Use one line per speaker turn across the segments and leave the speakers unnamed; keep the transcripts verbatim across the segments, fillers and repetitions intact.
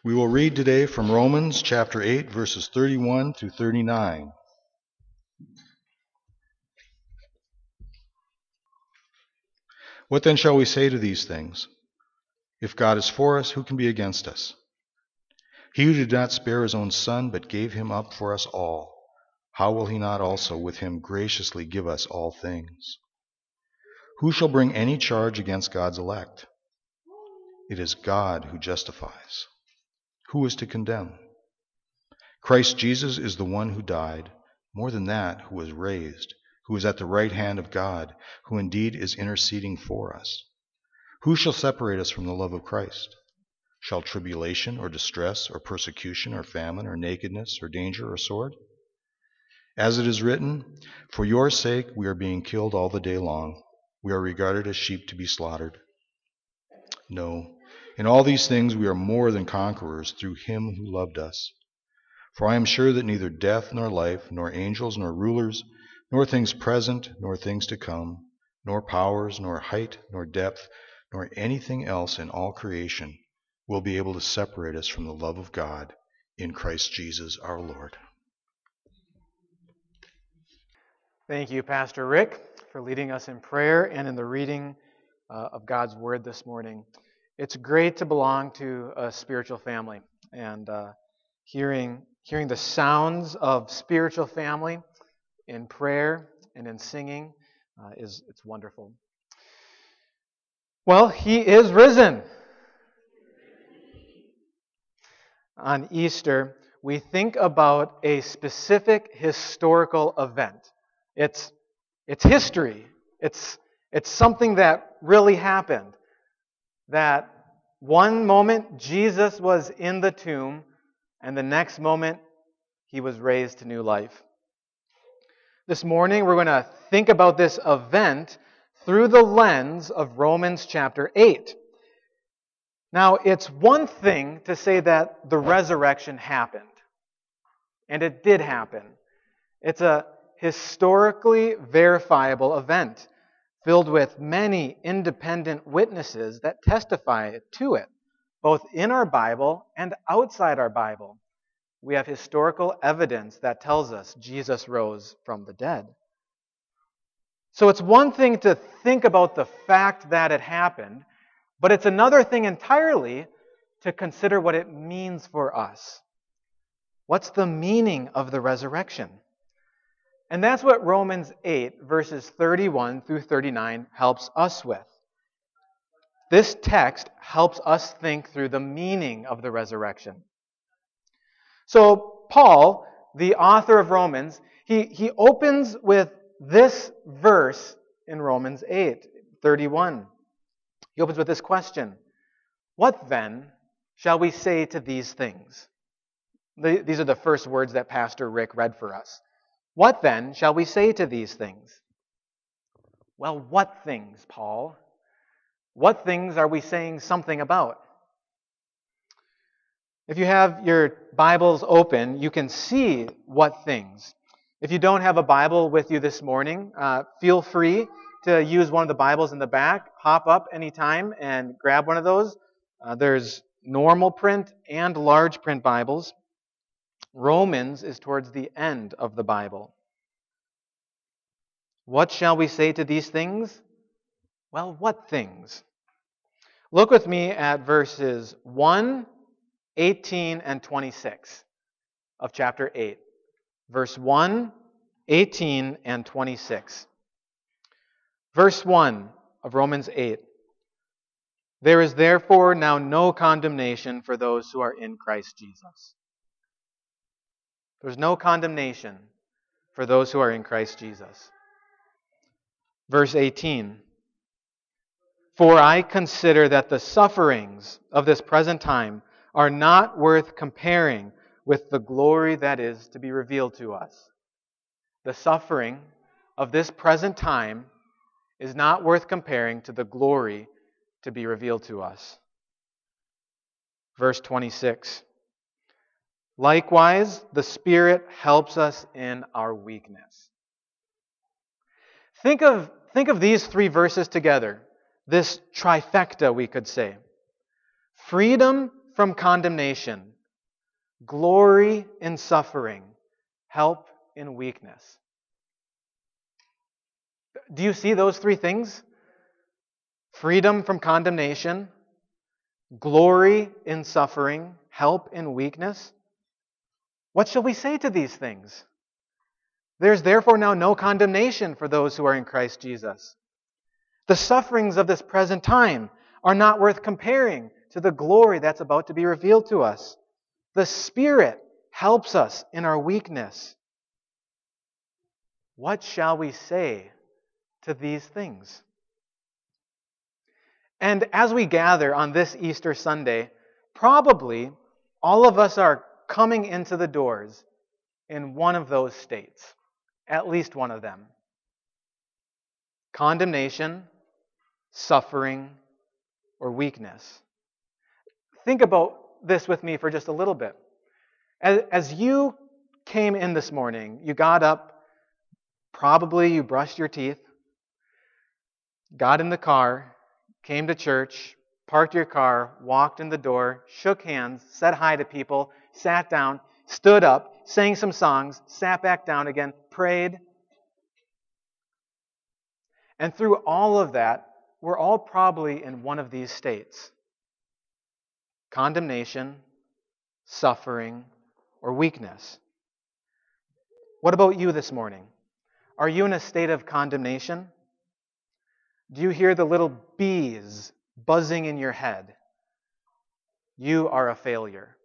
We will read today from Romans chapter eight, verses thirty-one through thirty-nine. What then shall we say to these things? If God is for us, who can be against us? He who did not spare his own son, but gave him up for us all, how will he not also with him graciously give us all things? Who shall bring any charge against God's elect? It is God who justifies. Who is to condemn? Christ Jesus is the one who died, more than that, who was raised, who is at the right hand of God, who indeed is interceding for us. Who shall separate us from the love of Christ? Shall tribulation or distress or persecution or famine or nakedness or danger or sword? As it is written, for your sake we are being killed all the day long. We are regarded as sheep to be slaughtered. No, in all these things we are more than conquerors through him who loved us. For I am sure that neither death nor life, nor angels nor rulers, nor things present nor things to come, nor powers, nor height, nor depth, nor anything else in all creation will be able to separate us from the love of God in Christ Jesus our Lord.
Thank you, Pastor Rick, for leading us in prayer and in the reading uh, of God's Word this morning. It's great to belong to a spiritual family, and uh, hearing hearing the sounds of spiritual family in prayer and in singing uh, is it's wonderful. Well, He is risen. On Easter, we think about a specific historical event. It's it's history. It's it's something that really happened. That one moment Jesus was in the tomb, and the next moment he was raised to new life. This morning we're going to think about this event through the lens of Romans chapter eight. Now, it's one thing to say that the resurrection happened, and it did happen. It's a historically verifiable event filled with many independent witnesses that testify to it, both in our Bible and outside our Bible. We have historical evidence that tells us Jesus rose from the dead. So it's one thing to think about the fact that it happened, but it's another thing entirely to consider what it means for us. What's the meaning of the resurrection? And that's what Romans eight, verses thirty-one through thirty-nine helps us with. This text helps us think through the meaning of the resurrection. So Paul, the author of Romans, he, he opens with this verse in Romans eight, thirty-one. He opens with this question: what then shall we say to these things? The, these are the first words that Pastor Rick read for us. What then shall we say to these things? Well, what things, Paul? What things are we saying something about? If you have your Bibles open, you can see what things. If you don't have a Bible with you this morning, uh, feel free to use one of the Bibles in the back. Hop up anytime and grab one of those. Uh, there's normal print and large print Bibles. Romans is towards the end of the Bible. What shall we say to these things? Well, what things? Look with me at verses one, eighteen, and twenty-six of chapter eight. Verse one, eighteen, and twenty-six. Verse one of Romans eight. There is therefore now no condemnation for those who are in Christ Jesus. There's no condemnation for those who are in Christ Jesus. Verse eighteen. For I consider that the sufferings of this present time are not worth comparing with the glory that is to be revealed to us. The suffering of this present time is not worth comparing to the glory to be revealed to us. Verse twenty-six. Likewise, the Spirit helps us in our weakness. Think of, think of these three verses together. This trifecta, we could say. Freedom from condemnation, glory in suffering, help in weakness. Do you see those three things? Freedom from condemnation, glory in suffering, help in weakness. What shall we say to these things? There's therefore now no condemnation for those who are in Christ Jesus. The sufferings of this present time are not worth comparing to the glory that's about to be revealed to us. The Spirit helps us in our weakness. What shall we say to these things? And as we gather on this Easter Sunday, probably all of us are coming into the doors in one of those states, at least one of them. Condemnation, suffering, or weakness. Think about this with me for just a little bit. As, as you came in this morning, you got up, probably you brushed your teeth, got in the car, came to church, parked your car, walked in the door, shook hands, said hi to people, sat down, stood up, sang some songs, sat back down again, prayed. And through all of that, we're all probably in one of these states. Condemnation, suffering, or weakness. What about you this morning? Are you in a state of condemnation? Do you hear the little bees buzzing in your head? You are a failure.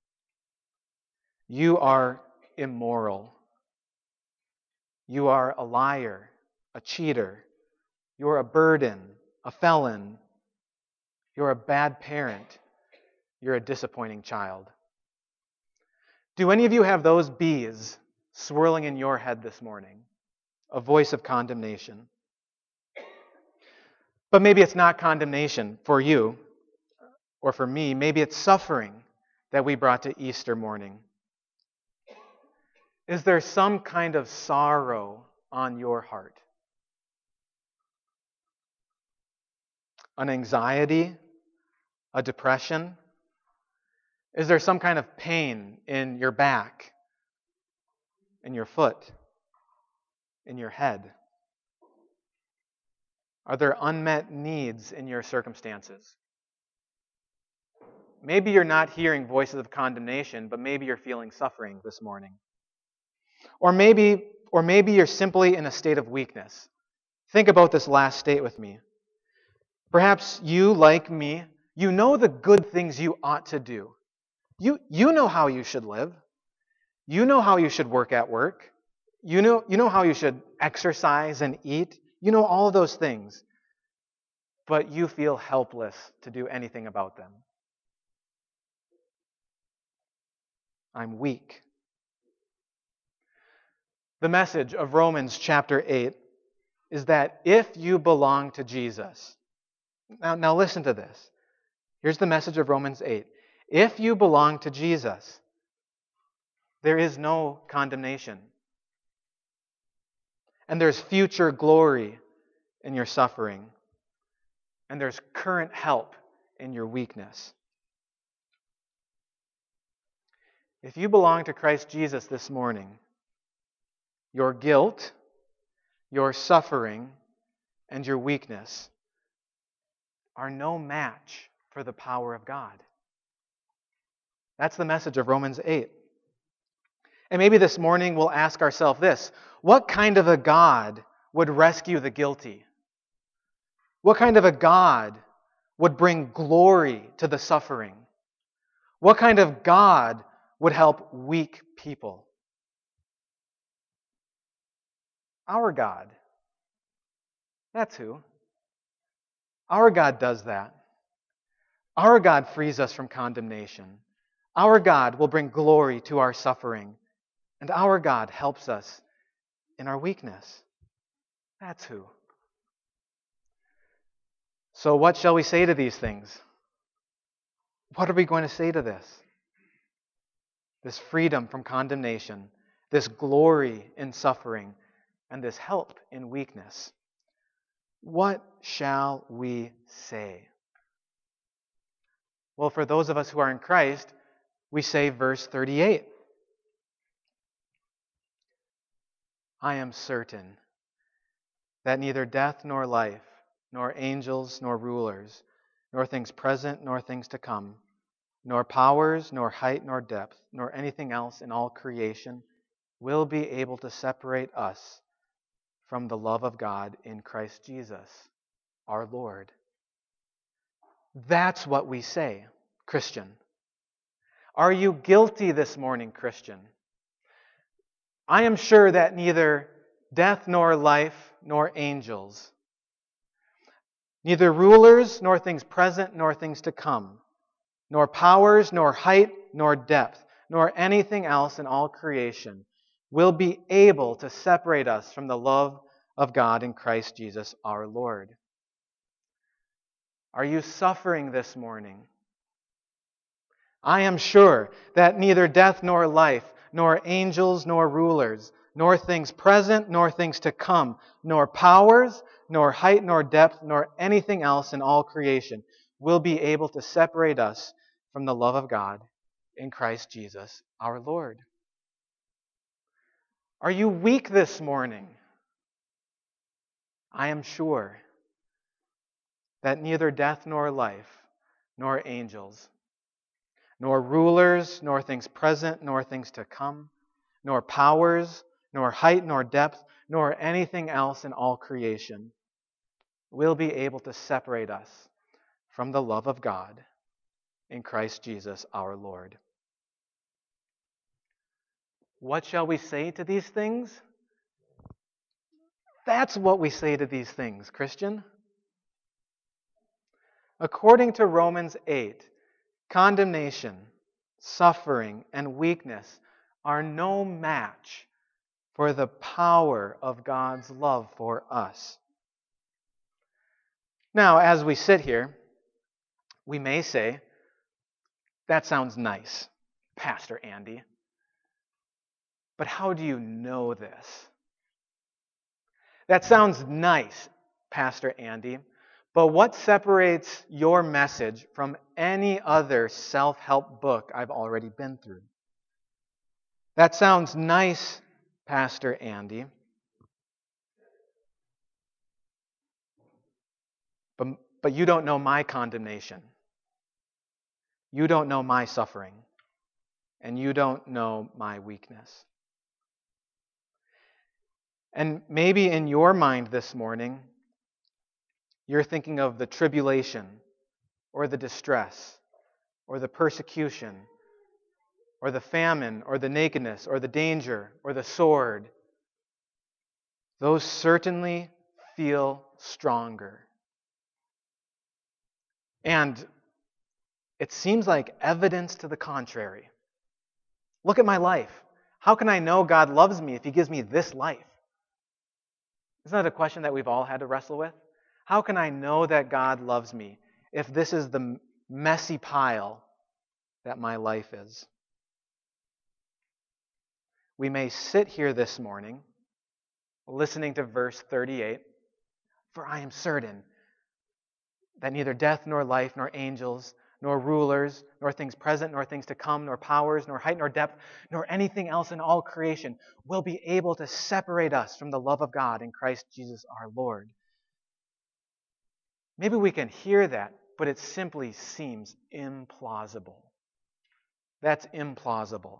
You are immoral. You are a liar, a cheater. You're a burden, a felon. You're a bad parent. You're a disappointing child. Do any of you have those bees swirling in your head this morning? A voice of condemnation. But maybe it's not condemnation for you or for me. Maybe it's suffering that we brought to Easter morning. Is there some kind of sorrow on your heart? An anxiety? A depression? Is there some kind of pain in your back, in your foot, in your head? Are there unmet needs in your circumstances? Maybe you're not hearing voices of condemnation, but maybe you're feeling suffering this morning. Or maybe, or maybe you're simply in a state of weakness. Think about this last state with me. Perhaps you, like me, you know the good things you ought to do. You, you know how you should live. You know how you should work at work. You know, you know how you should exercise and eat. You know all of those things. But you feel helpless to do anything about them. I'm weak. The message of Romans chapter eight is that if you belong to Jesus, now, now listen to this. Here's the message of Romans eight. If you belong to Jesus, there is no condemnation. And there's future glory in your suffering. And there's current help in your weakness. If you belong to Christ Jesus this morning, your guilt, your suffering, and your weakness are no match for the power of God. That's the message of Romans eight. And maybe this morning we'll ask ourselves this: what kind of a God would rescue the guilty? What kind of a God would bring glory to the suffering? What kind of God would help weak people? Our God. That's who. Our God does that. Our God frees us from condemnation. Our God will bring glory to our suffering. And our God helps us in our weakness. That's who. So what shall we say to these things? What are we going to say to this? This freedom from condemnation, this glory in suffering, and this help in weakness. What shall we say? Well, for those of us who are in Christ, we say verse thirty-eight. I am certain that neither death nor life, nor angels nor rulers, nor things present nor things to come, nor powers, nor height, nor depth, nor anything else in all creation will be able to separate us from the love of God in Christ Jesus, our Lord. That's what we say, Christian. Are you guilty this morning, Christian? I am sure that neither death nor life nor angels, neither rulers nor things present nor things to come, nor powers nor height nor depth, nor anything else in all creation will be able to separate us from the love of God in Christ Jesus our Lord. Are you suffering this morning? I am sure that neither death nor life, nor angels nor rulers, nor things present nor things to come, nor powers, nor height nor depth, nor anything else in all creation will be able to separate us from the love of God in Christ Jesus our Lord. Are you weak this morning? I am sure that neither death nor life, nor angels, nor rulers, nor things present, nor things to come, nor powers, nor height, nor depth, nor anything else in all creation will be able to separate us from the love of God in Christ Jesus our Lord. What shall we say to these things? That's what we say to these things, Christian. According to Romans eight, condemnation, suffering, and weakness are no match for the power of God's love for us. Now, as we sit here, we may say, that sounds nice, Pastor Andy. But how do you know this? That sounds nice, Pastor Andy. But what separates your message from any other self-help book I've already been through? That sounds nice, Pastor Andy. But, but you don't know my condemnation. You don't know my suffering. And you don't know my weakness. And maybe in your mind this morning, you're thinking of the tribulation, or the distress, or the persecution, or the famine, or the nakedness, or the danger, or the sword. Those certainly feel stronger. And it seems like evidence to the contrary. Look at my life. How can I know God loves me if He gives me this life? Isn't that a question that we've all had to wrestle with? How can I know that God loves me if this is the messy pile that my life is? We may sit here this morning listening to verse thirty-eight, for I am certain that neither death nor life nor angels nor rulers nor things present nor things to come nor powers nor height nor depth nor anything else in all creation will be able to separate us from the love of God in Christ Jesus our Lord. Maybe we can hear that, but it simply seems implausible. That's implausible.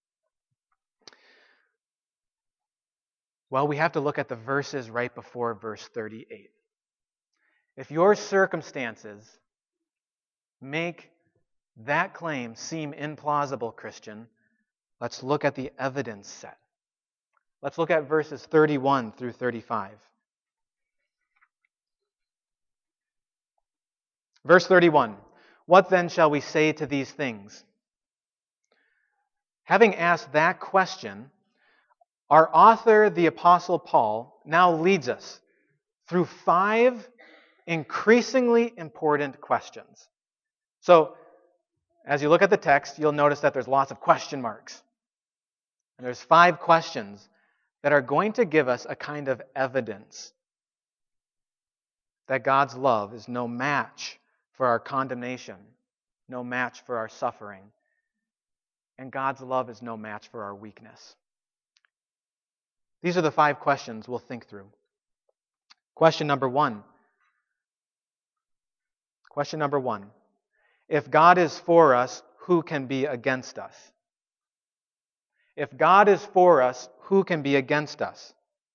Well, we have to look at the verses right before verse thirty-eight. If your circumstances make that claim seem implausible, Christian, let's look at the evidence set. Let's look at verses thirty-one through thirty-five. Verse thirty-one, what then shall we say to these things? Having asked that question, our author, the Apostle Paul, now leads us through five increasingly important questions. So, as you look at the text, you'll notice that there's lots of question marks. And there's five questions that are going to give us a kind of evidence that God's love is no match for our condemnation no match for our suffering. And God's love is no match for our weakness. These are the five questions we'll think through. Question number one. Question number one. If God is for us, who can be against us? If God is for us, who can be against us?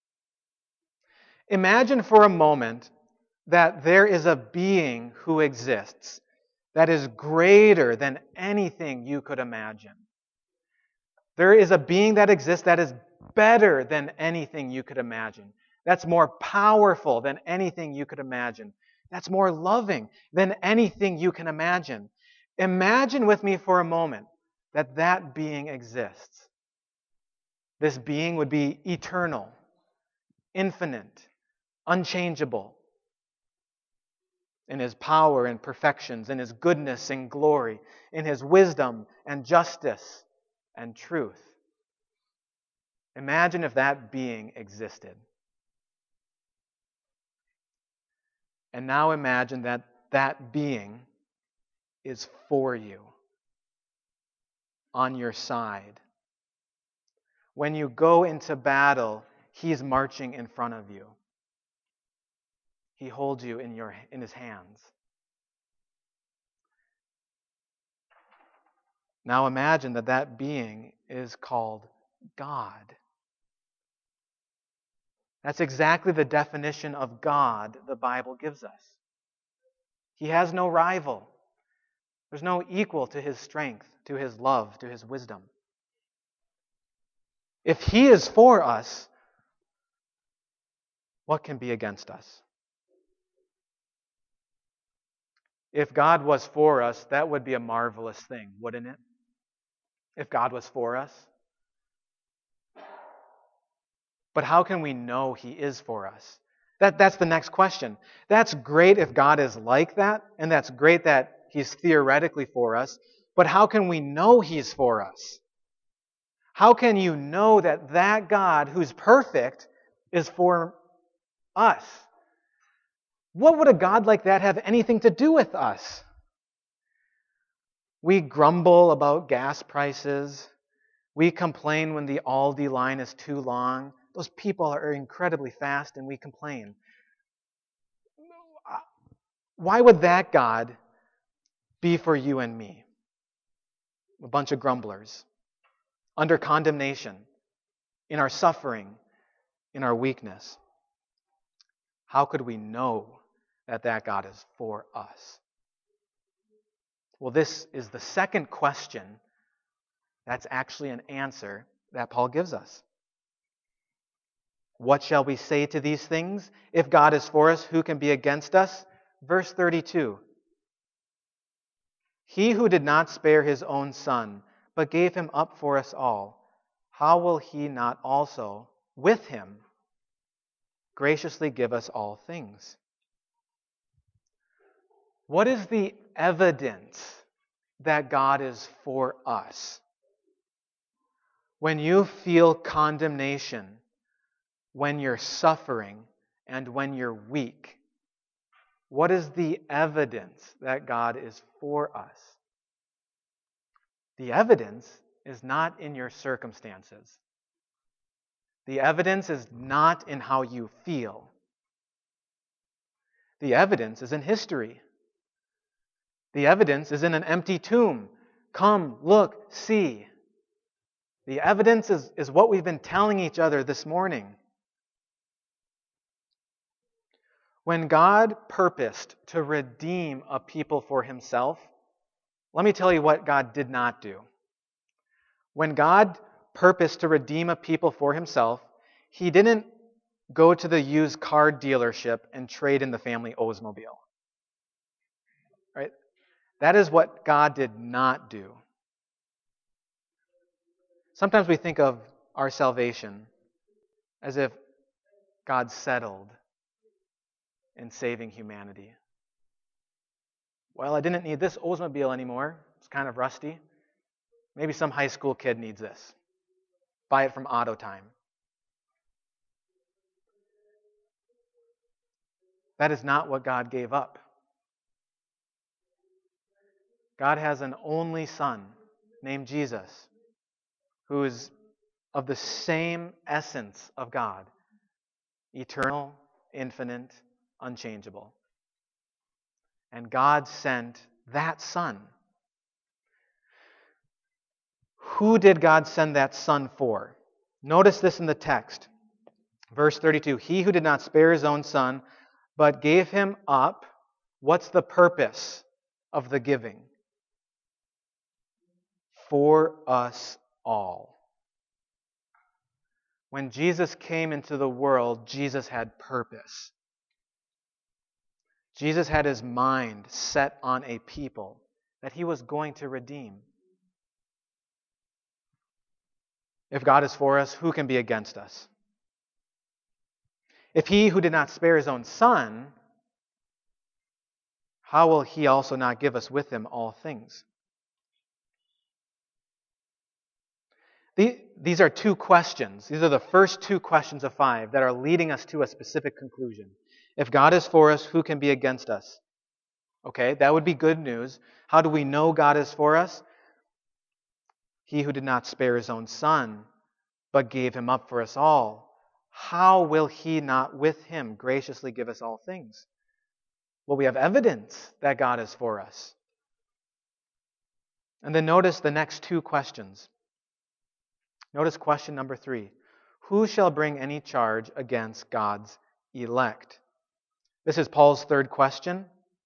Imagine for a moment that there is a being who exists that is greater than anything you could imagine. There is a being that exists that is better than anything you could imagine. That's more powerful than anything you could imagine. That's more loving than anything you can imagine. Imagine with me for a moment that that being exists. This being would be eternal, infinite, unchangeable in his power and perfections, in his goodness and glory, in his wisdom and justice and truth. Imagine if that being existed. And now imagine that that being is for you, on your side. When you go into battle, he's marching in front of you. He holds you in your in his hands. Now imagine that that being is called God. That's exactly the definition of God the Bible gives us. He has no rival. There's no equal to his strength, to his love, to his wisdom. If he is for us, what can be against us? If God was for us, that would be a marvelous thing, wouldn't it? If God was for us. But how can we know he is for us? That, that's the next question. That's great if God is like that, and that's great that he's theoretically for us, but how can we know he's for us? How can you know that that God who's perfect is for us? What would a God like that have anything to do with us? We grumble about gas prices. We complain when the Aldi line is too long. Those people are incredibly fast and we complain. Why would that God be for you and me? A bunch of grumblers, under condemnation, in our suffering, in our weakness. How could we know that that God is for us? Well, this is the second question that's actually an answer that Paul gives us. What shall we say to these things? If God is for us, who can be against us? Verse thirty-two. He who did not spare his own son, but gave him up for us all, how will he not also, with him, graciously give us all things? What is the evidence that God is for us? When you feel condemnation, when you're suffering, and when you're weak, what is the evidence that God is for us? The evidence is not in your circumstances. The evidence is not in how you feel. The evidence is in history. The evidence is in an empty tomb. Come, look, see. The evidence is, is what we've been telling each other this morning. When God purposed to redeem a people for himself, let me tell you what God did not do. When God purposed to redeem a people for himself, he didn't go to the used car dealership and trade in the family Oldsmobile. Right? That is what God did not do. Sometimes we think of our salvation as if God settled in saving humanity. Well, I didn't need this Oldsmobile anymore. It's kind of rusty. Maybe some high school kid needs this. Buy it from Auto Time. That is not what God gave up. God has an only Son named Jesus, who is of the same essence of God, eternal, infinite, unchangeable. And God sent that Son. Who did God send that Son for? Notice this in the text. Verse thirty-two, he who did not spare his own Son, but gave him up. What's the purpose of the giving? For us all. When Jesus came into the world, Jesus had purpose. Jesus had his mind set on a people that he was going to redeem. If God is for us, who can be against us? If he who did not spare his own Son, how will he also not give us with him all things? These are two questions. These are the first two questions of five that are leading us to a specific conclusion. If God is for us, who can be against us? Okay, that would be good news. How do we know God is for us? He who did not spare his own Son, but gave him up for us all, how will he not with him graciously give us all things? Well, we have evidence that God is for us. And then notice the next two questions. Notice question number three. Who shall bring any charge against God's elect? This is Paul's third question.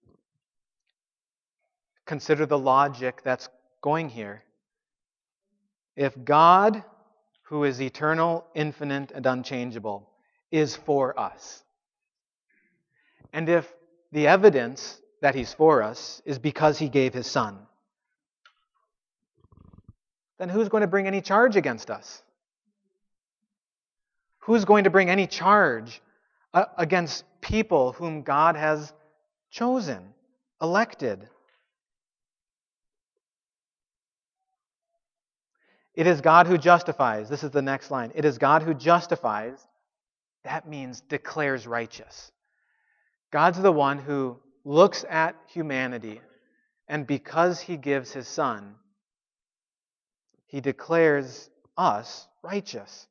Consider the logic that's going here. If God, who is eternal, infinite, and unchangeable, is for us, and if the evidence that he's for us is because he gave his Son, then who's going to bring any charge against us? Who's going to bring any charge uh, against people whom God has chosen, elected? It is God who justifies. This is the next line. It is God who justifies. That means declares righteous. God's the one who looks at humanity, and because he gives his Son, he declares us righteous.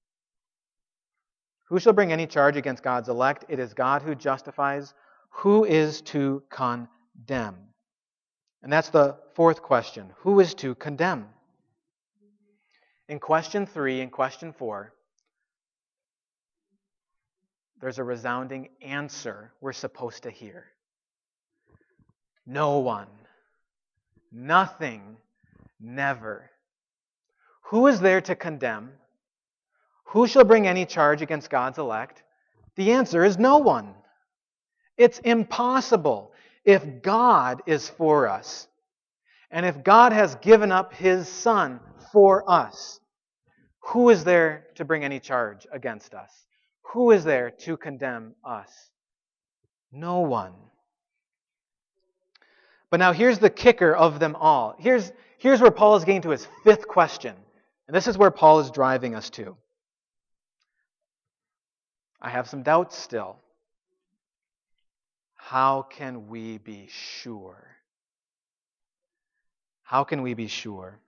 Who shall bring any charge against God's elect? It is God who justifies. Who is to condemn? And that's the fourth question. Who is to condemn? In question three and question four, there's a resounding answer we're supposed to hear. No one. Nothing. Never. Who is there to condemn? Who shall bring any charge against God's elect? The answer is no one. It's impossible. If God is for us, and if God has given up his Son for us, who is there to bring any charge against us? Who is there to condemn us? No one. But now here's the kicker of them all. Here's, here's where Paul is getting to his fifth question. And this is where Paul is driving us to. I have some doubts still. How can we be sure? How can we be sure?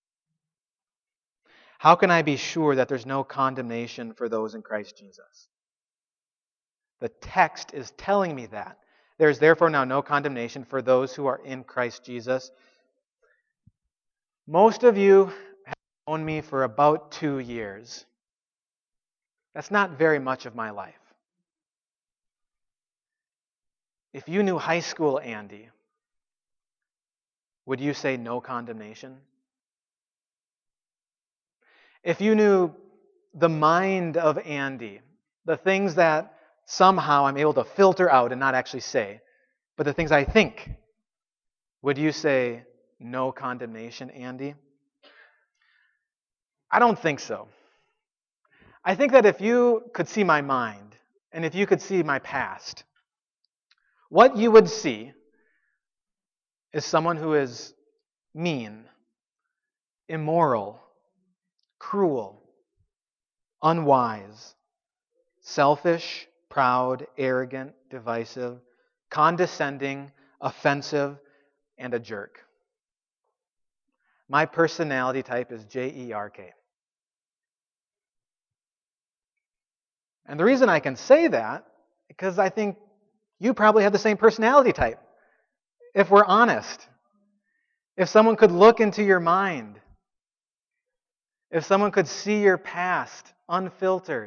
How can I be sure that there's no condemnation for those in Christ Jesus? The text is telling me that. There is therefore now no condemnation for those who are in Christ Jesus. Most of you have known me for about two years. That's not very much of my life. If you knew high school Andy, would you say no condemnation? If you knew the mind of Andy, the things that somehow I'm able to filter out and not actually say, but the things I think, would you say no condemnation, Andy? I don't think so. I think that if you could see my mind, and if you could see my past, what you would see is someone who is mean, immoral, cruel, unwise, selfish, proud, arrogant, divisive, condescending, offensive, and a jerk. My personality type is J E R K. And the reason I can say that, because I think you probably have the same personality type. If we're honest, if someone could look into your mind, if someone could see your past unfiltered,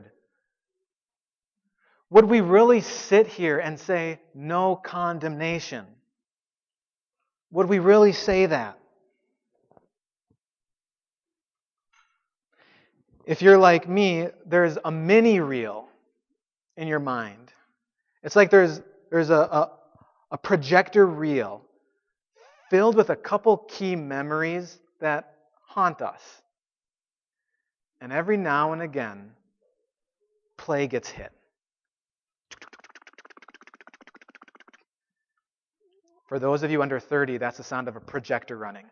would we really sit here and say, no condemnation? Would we really say that? If you're like me, there's a mini reel in your mind. It's like there's there's a, a, a projector reel filled with a couple key memories that haunt us. And every now and again, play gets hit. For those of you under thirty, that's the sound of a projector running.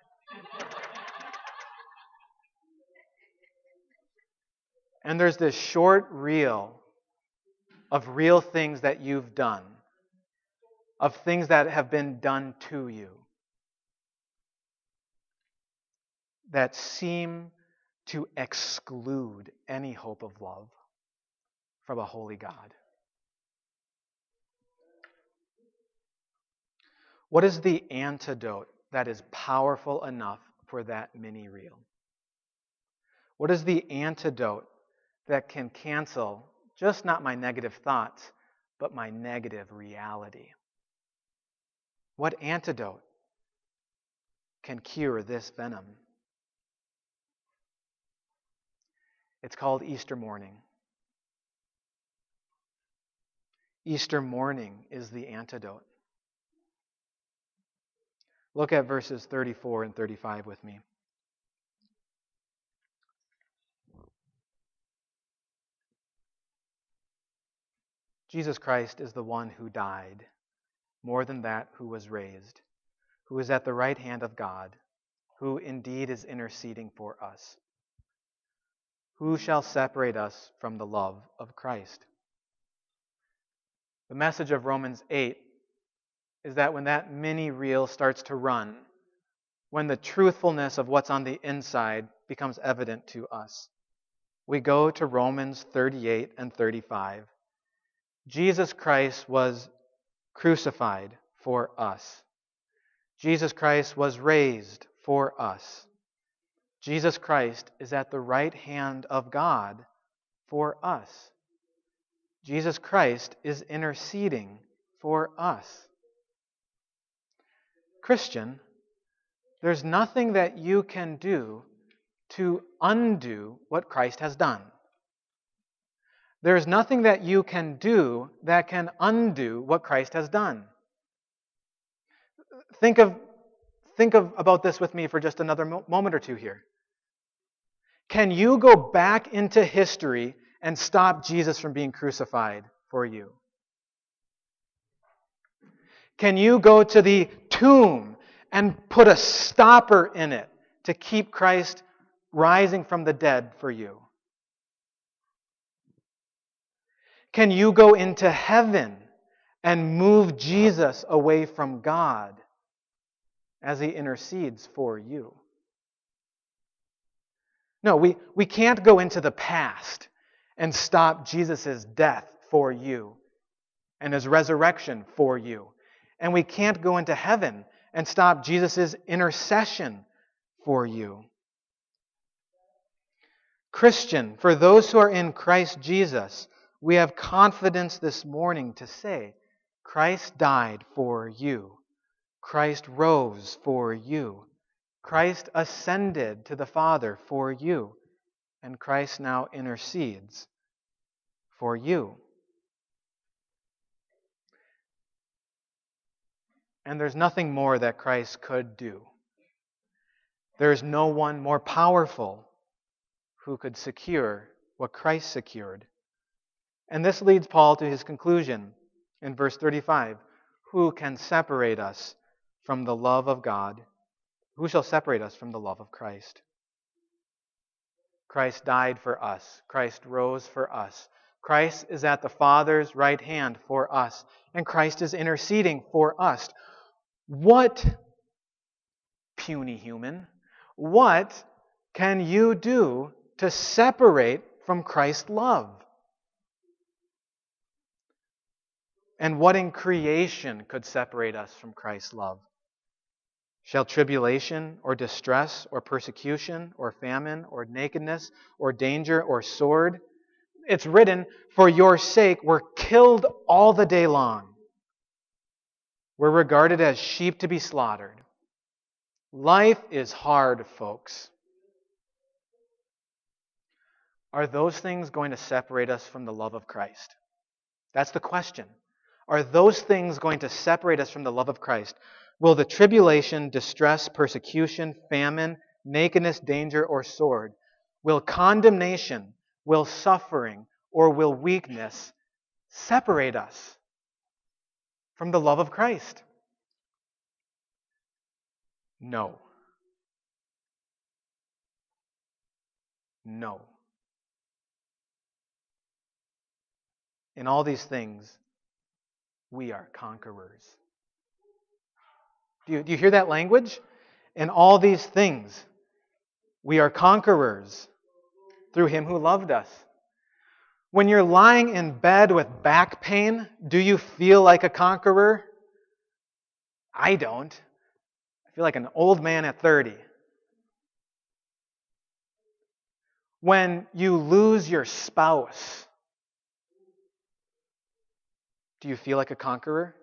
And there's this short reel of real things that you've done, of things that have been done to you, that seem to exclude any hope of love from a holy God. What is the antidote that is powerful enough for that mini reel? What is the antidote that can cancel just not my negative thoughts, but my negative reality? What antidote can cure this venom? It's called Easter morning. Easter morning is the antidote. Look at verses thirty-four and thirty-five with me. Jesus Christ is the one who died, more than that, who was raised, who is at the right hand of God, who indeed is interceding for us. Who shall separate us from the love of Christ? The message of Romans eight is that when that mini reel starts to run, when the truthfulness of what's on the inside becomes evident to us, we go to Romans thirty-eight and thirty-five. Jesus Christ was crucified for us. Jesus Christ was raised for us. Jesus Christ is at the right hand of God for us. Jesus Christ is interceding for us. Christian, there's nothing that you can do to undo what Christ has done. There's nothing that you can do that can undo what Christ has done. Think of, think of about this with me for just another mo- moment or two here. Can you go back into history and stop Jesus from being crucified for you? Can you go to the tomb and put a stopper in it to keep Christ rising from the dead for you? Can you go into heaven and move Jesus away from God as he intercedes for you? No, we, we can't go into the past and stop Jesus' death for you and his resurrection for you. And we can't go into heaven and stop Jesus' intercession for you. Christian, for those who are in Christ Jesus, we have confidence this morning to say, Christ died for you. Christ rose for you. Christ ascended to the Father for you. And Christ now intercedes for you. And there's nothing more that Christ could do. There is no one more powerful who could secure what Christ secured. And this leads Paul to his conclusion in verse thirty-five. Who can separate us from the love of God? Who shall separate us from the love of Christ? Christ died for us. Christ rose for us. Christ is at the Father's right hand for us. And Christ is interceding for us. What, puny human, What can you do to separate from Christ's love? And what in creation could separate us from Christ's love? Shall tribulation or distress or persecution or famine or nakedness or danger or sword? It's written, for your sake we're killed all the day long. We're regarded as sheep to be slaughtered. Life is hard, folks. Are those things going to separate us from the love of Christ? That's the question. Are those things going to separate us from the love of Christ? Will the tribulation, distress, persecution, famine, nakedness, danger, or sword, will condemnation, will suffering, or will weakness separate us from the love of Christ? No. No. In all these things, we are conquerors. Do you, do you hear that language? In all these things, we are conquerors through Him who loved us. When you're lying in bed with back pain, do you feel like a conqueror? I don't. I feel like an old man at thirty. When you lose your spouse, do you feel like a conqueror?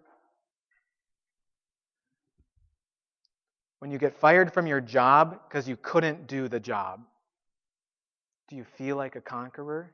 When you get fired from your job because you couldn't do the job, do you feel like a conqueror?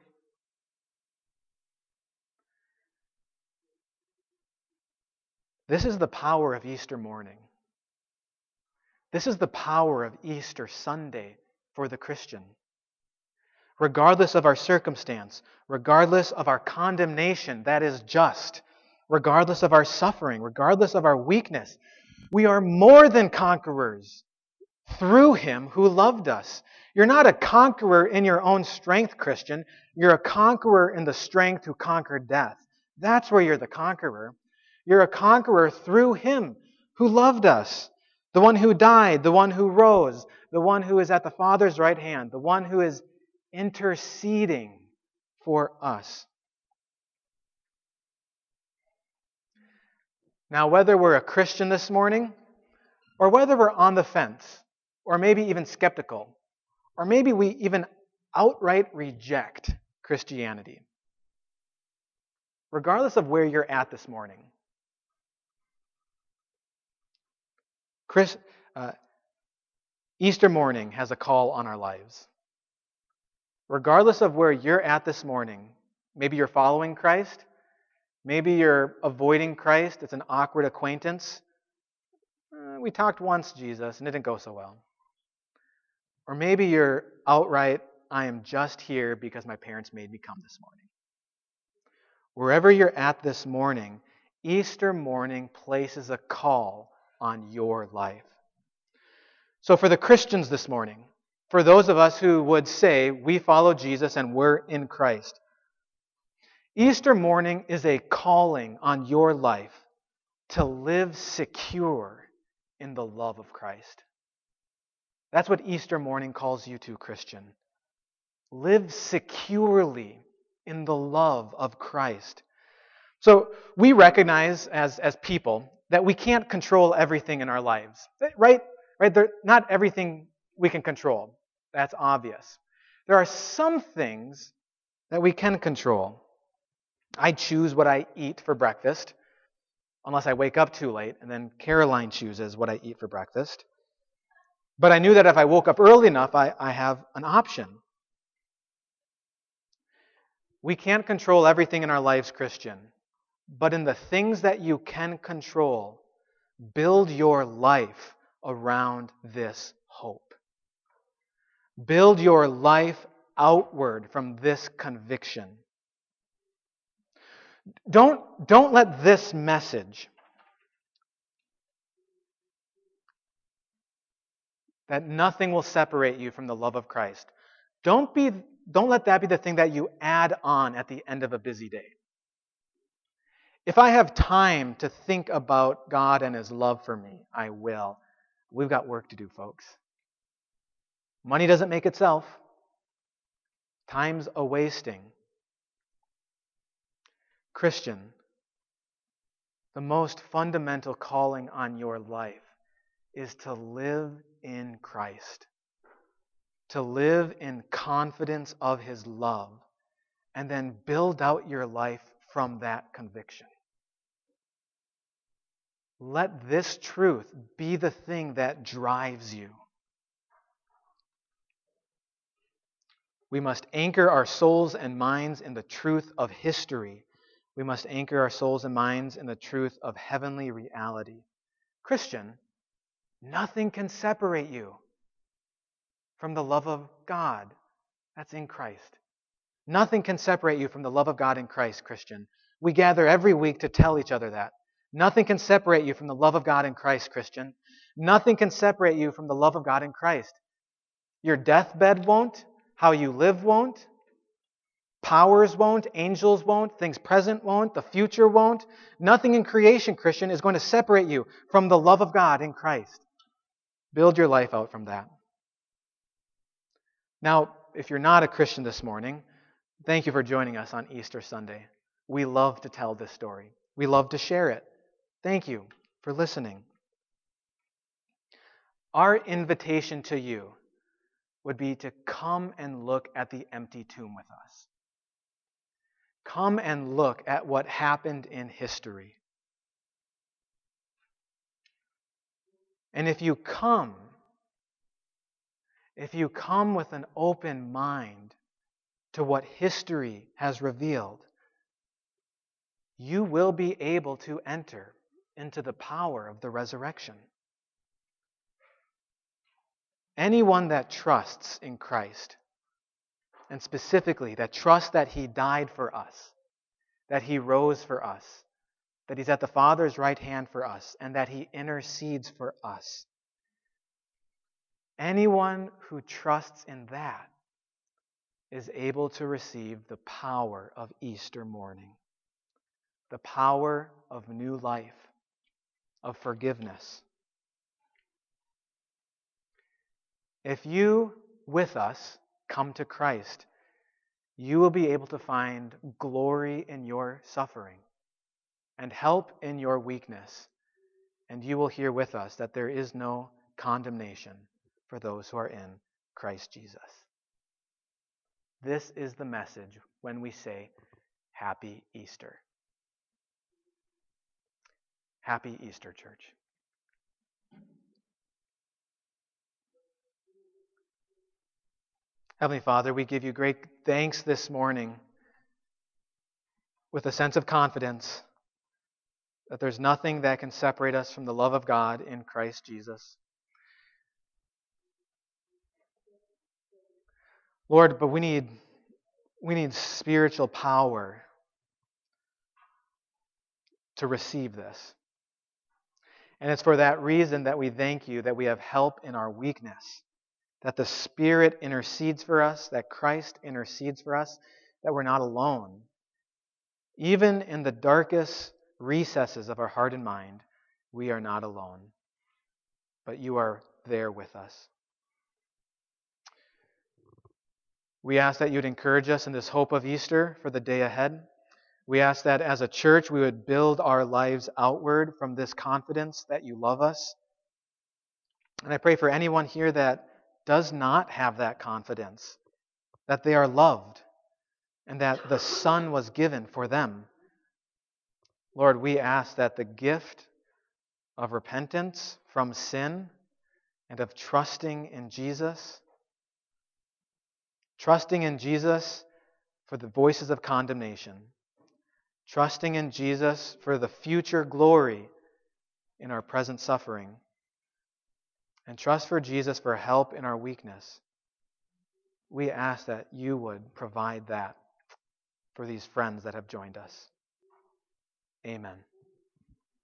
This is the power of Easter morning. This is the power of Easter Sunday for the Christian. Regardless of our circumstance, regardless of our condemnation that is just, regardless of our suffering, regardless of our weakness, we are more than conquerors through Him who loved us. You're not a conqueror in your own strength, Christian. You're a conqueror in the strength who conquered death. That's where you're the conqueror. You're a conqueror through Him who loved us. The one who died, the one who rose, the one who is at the Father's right hand, the one who is interceding for us. Now, whether we're a Christian this morning, or whether we're on the fence, or maybe even skeptical, or maybe we even outright reject Christianity, regardless of where you're at this morning, Chris, uh, Easter morning has a call on our lives. Regardless of where you're at this morning, maybe you're following Christ, maybe you're avoiding Christ, it's an awkward acquaintance. Uh, we talked once, Jesus, and it didn't go so well. Or maybe you're outright, I am just here because my parents made me come this morning. Wherever you're at this morning, Easter morning places a call on your life. So for the Christians this morning, for those of us who would say we follow Jesus and we're in Christ, Easter morning is a calling on your life to live secure in the love of Christ. That's what Easter morning calls you to, Christian. Live securely in the love of Christ. So we recognize as, as people that we can't control everything in our lives. Right? Right? There, not everything we can control. That's obvious. There are some things that we can control. I choose what I eat for breakfast, unless I wake up too late, and then Caroline chooses what I eat for breakfast. But I knew that if I woke up early enough, I, I have an option. We can't control everything in our lives, Christian. But in the things that you can control, build your life around this hope. Build your life outward from this conviction. Don't, don't let this message that nothing will separate you from the love of Christ. Don't be, don't let that be the thing that you add on at the end of a busy day. If I have time to think about God and His love for me, I will. We've got work to do, folks. Money doesn't make itself. Time's a wasting. Christian, the most fundamental calling on your life is to live in Christ, to live in confidence of His love, and then build out your life from that conviction. Let this truth be the thing that drives you. We must anchor our souls and minds in the truth of history. We must anchor our souls and minds in the truth of heavenly reality. Christian, nothing can separate you from the love of God that's in Christ. Nothing can separate you from the love of God in Christ, Christian. We gather every week to tell each other that. Nothing can separate you from the love of God in Christ, Christian. Nothing can separate you from the love of God in Christ. Your deathbed won't. How you live won't. Powers won't. Angels won't. Things present won't. The future won't. Nothing in creation, Christian, is going to separate you from the love of God in Christ. Build your life out from that. Now, if you're not a Christian this morning, thank you for joining us on Easter Sunday. We love to tell this story. We love to share it. Thank you for listening. Our invitation to you would be to come and look at the empty tomb with us. Come and look at what happened in history. And if you come, if you come with an open mind to what history has revealed, you will be able to enter into the power of the resurrection. Anyone that trusts in Christ, and specifically that trusts that He died for us, that He rose for us, that He's at the Father's right hand for us, and that He intercedes for us. Anyone who trusts in that is able to receive the power of Easter morning, the power of new life, of forgiveness. If you, with us, come to Christ, you will be able to find glory in your suffering and help in your weakness. And you will hear with us that there is no condemnation for those who are in Christ Jesus. This is the message when we say, Happy Easter. Happy Easter, church. Heavenly Father, we give you great thanks this morning with a sense of confidence that there's nothing that can separate us from the love of God in Christ Jesus. Lord, but we need we need spiritual power to receive this. And it's for that reason that we thank you that we have help in our weakness, that the Spirit intercedes for us, that Christ intercedes for us, that we're not alone. Even in the darkest recesses of our heart and mind, we are not alone, but you are there with us. We ask that you'd encourage us in this hope of Easter for the day ahead. We ask that as a church we would build our lives outward from this confidence that you love us. And I pray for anyone here that does not have that confidence, that they are loved and that the Son was given for them. Lord, we ask that the gift of repentance from sin and of trusting in Jesus, trusting in Jesus for the voices of condemnation, trusting in Jesus for the future glory in our present suffering, and trust for Jesus for help in our weakness. We ask that you would provide that for these friends that have joined us. Amen.